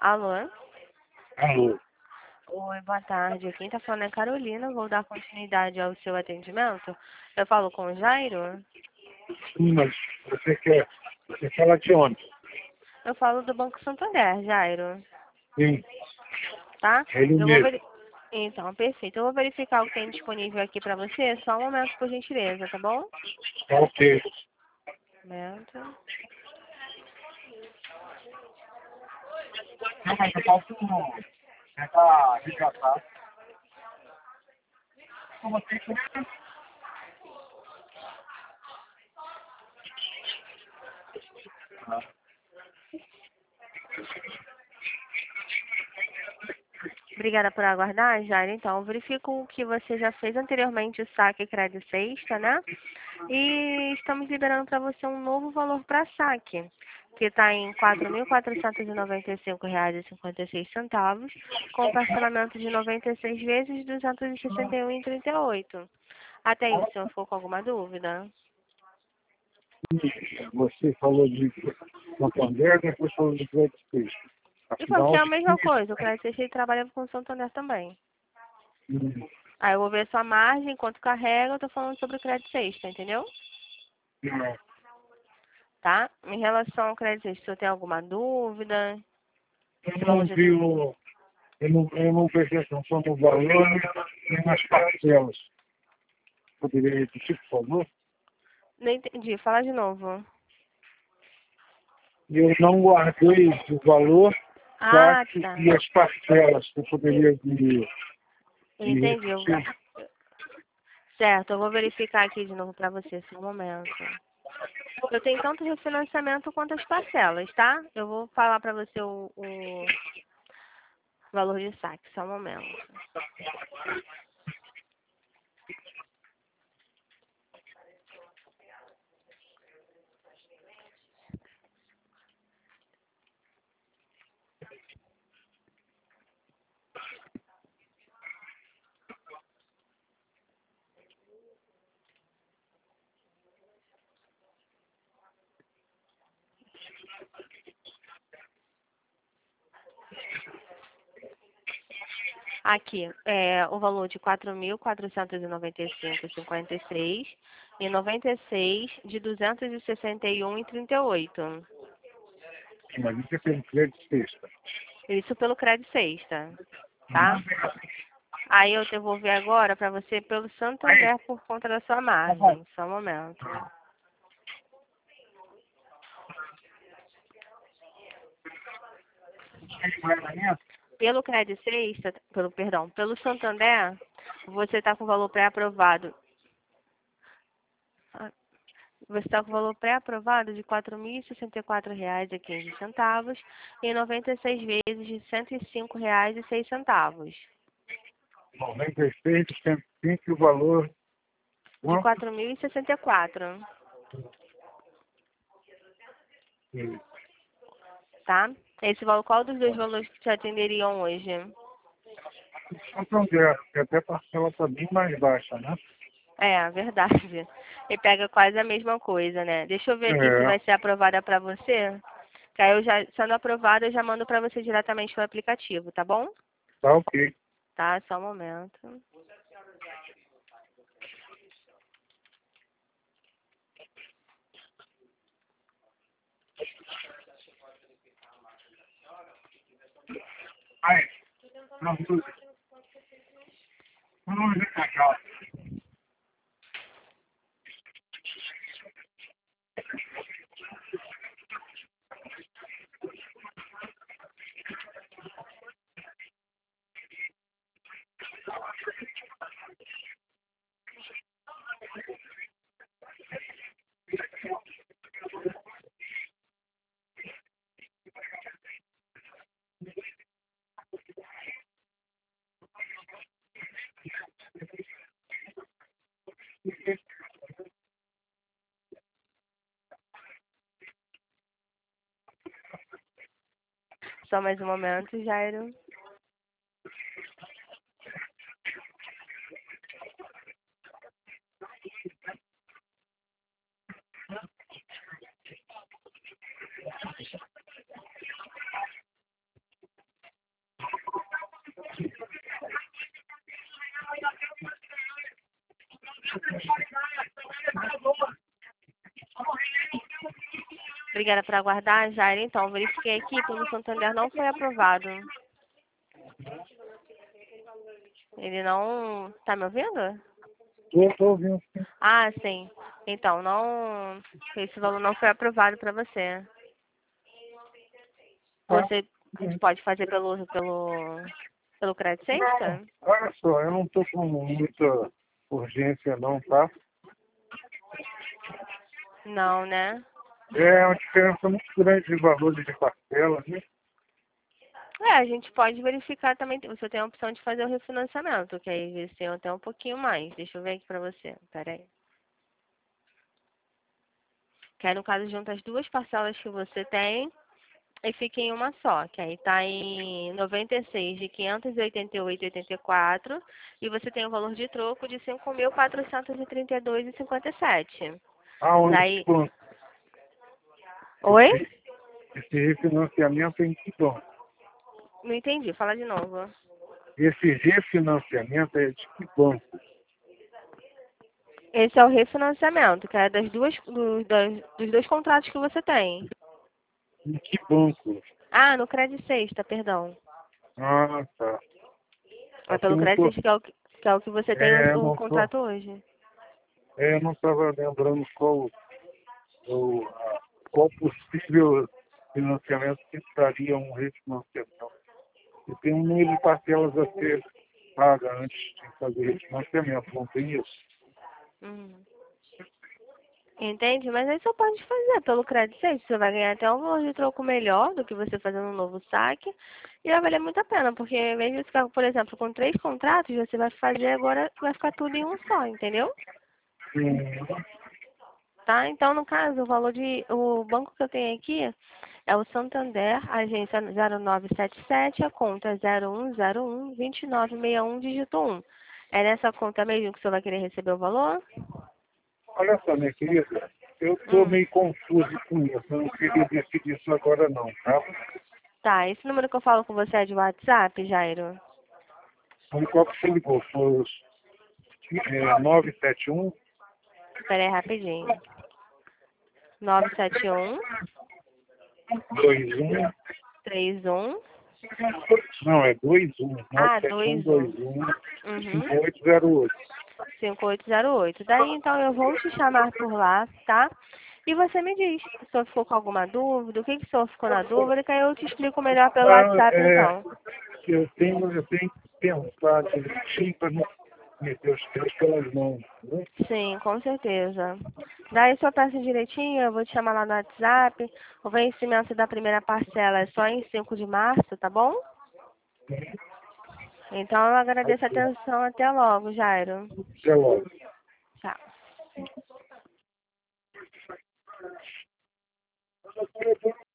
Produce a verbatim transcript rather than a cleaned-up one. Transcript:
Alô? Alô? Oi, boa tarde. Quem tá falando é Carolina. Vou dar continuidade ao seu atendimento. Eu falo com o Jairo? Sim, mas você quer? Você fala de onde? Eu falo do Banco Santander, Jairo. Sim, Tá? ele Eu vou mesmo. ver... Então, perfeito. Eu vou verificar o que tem disponível aqui pra você. Só um momento, por gentileza, tá bom? Tá ok. Um momento. Não, mas eu posso tentar resgatar. Como assim? Obrigada por aguardar, Jairo. Então, eu verifico o que você já fez anteriormente, o saque crédito sexta, né? E estamos liberando para você um novo valor para saque, que está em quatro mil quatrocentos e noventa e cinco reais e cinquenta e seis centavos, com parcelamento de noventa e seis vezes duzentos e sessenta e um vírgula trinta e oito. Até aí, o senhor ficou com alguma dúvida? Você falou de Santander, depois falou de Crédito Suisse. E falou que é Afinal, a mesma coisa, o crédito sexta ele trabalha com o Santander também. hum, Aí eu vou ver sua margem, enquanto carrega, eu tô falando sobre o crédito sexta, entendeu? não, Tá? Em relação ao crédito sexta, o senhor tem alguma dúvida? eu Esse valor não já vi tem... o. Eu não, eu não prestei atenção no valor nem nas parcelas. Poderia repetir, por favor? Não entendi, fala de novo. Eu não guardei o valor, Ah, saque tá. e as parcelas. Você poderia me, me Entendi. Eu... repetir? Certo, eu vou verificar aqui de novo para você, só um momento. Eu tenho tanto refinanciamento quanto as parcelas, tá? Eu vou falar para você o, o valor de saque, só um momento. Aqui, é o valor de quatro mil quatrocentos e noventa e cinco vírgula cinquenta e três e noventa e seis de duzentos e sessenta e um vírgula trinta e oito. Mas isso é pelo crédito sexta. Isso pelo crédito sexta, tá? Aí eu devolver agora para você pelo Santander por conta da sua margem. Só um momento. Pelo crédito sexta, pelo, perdão, pelo Santander, você está com o valor pré-aprovado. Ah, Você está com o valor pré-aprovado de quatro mil e sessenta e quatro reais e quinze centavos e noventa e seis vezes de cento e cinco reais e seis centavos. noventa e seis, cento e cinco e o valor. De Quanto? quatro mil e sessenta e quatro, Sim. tá? Esse valor, qual dos dois valores que te atenderiam hoje? Santander, que até a parcela está bem mais baixa, né? É, verdade. E pega quase a mesma coisa, né? Deixa eu ver aqui se vai É, ser aprovada para você. Que aí eu já, sendo aprovada, eu já mando para você diretamente pelo aplicativo, tá bom? tá ok. Tá, só um momento. Aí, não, tudo. Vamos ver pra cá. Só mais um momento, Jairo. Obrigada por aguardar, Jair. Então, verifiquei aqui, pelo Santander não foi aprovado. Ele não... Tá me ouvindo? Estou ouvindo. Ah, sim. Então, não... Esse valor não foi aprovado para você. Você a gente pode fazer pelo, pelo, pelo crédito sexta? Olha só, eu não estou com muita urgência não, tá? Não, né? É uma diferença muito grande de valores de parcela, né? É, a gente pode verificar também. Você tem a opção de fazer o refinanciamento, que aí eles têm até um pouquinho mais. Deixa eu ver aqui pra você. Pera aí. Que aí, no caso, junta as duas parcelas que você tem e fica em uma só. Que aí tá em noventa e seis de quinhentos e oitenta e oito vírgula oitenta e quatro e você tem o valor de troco de cinco mil quatrocentos e trinta e dois vírgula cinquenta e sete. Aonde Daí... que banco? Oi? Esse, esse refinanciamento é em que banco? Não entendi. Fala de novo. Esse refinanciamento é de que banco? Esse é o refinanciamento, que é das duas, do, das, dos dois contratos que você tem. Em que banco? Ah, no Credit Sexta, perdão. Ah, tá. É Aqui pelo não Credit tô. Sexta que é o que, que, é o que você tem É, o, o não tô. contrato hoje. É, eu não estava lembrando qual o a- qual possível financiamento que estaria um refinanciamento. E tem um número de parcelas a ser paga antes de fazer refinanciamento, não tem isso? Uhum. Entende? Mas aí você pode fazer pelo Credit Sexta. Você vai ganhar até um valor de troco melhor do que você fazendo um novo saque. E vai valer muito a pena, porque em vez de ficar, por exemplo, com três contratos, você vai fazer agora, vai ficar tudo em um só, entendeu? Hum, Tá? Então, no caso, o valor de... O banco que eu tenho aqui é o Santander, agência zero nove sete sete, a conta é zero um zero um, dois nove seis um, dígito um. É nessa conta mesmo que você vai querer receber o valor? olha só, minha querida, eu estou Hum. meio confuso com isso. Eu não queria decidir isso agora não, tá? Tá, esse número que eu falo com você é de WhatsApp, Jairo? Então, qual que você ligou? Foi os é, nove sete um, Espera aí rapidinho. nove sete um, dois um, três um. não, é dois um, Ah, nove sete um, dois um. dois um, Uhum. cinco oito zero oito. cinco oito zero oito. Daí, então, eu vou te chamar por lá, tá? E você me diz se o senhor ficou com alguma dúvida, o que, que o senhor ficou na dúvida, que aí eu te explico melhor pelo Ah, WhatsApp, é, então. eu tenho, eu tenho que pensar direitinho para não meter os pés pelas mãos, né? Sim, com certeza. Daí, se eu peço direitinho, eu vou te chamar lá no WhatsApp. O vencimento da primeira parcela é só em cinco de março, tá bom? Então, eu agradeço a atenção. Até logo, Jairo. Até logo. Tchau.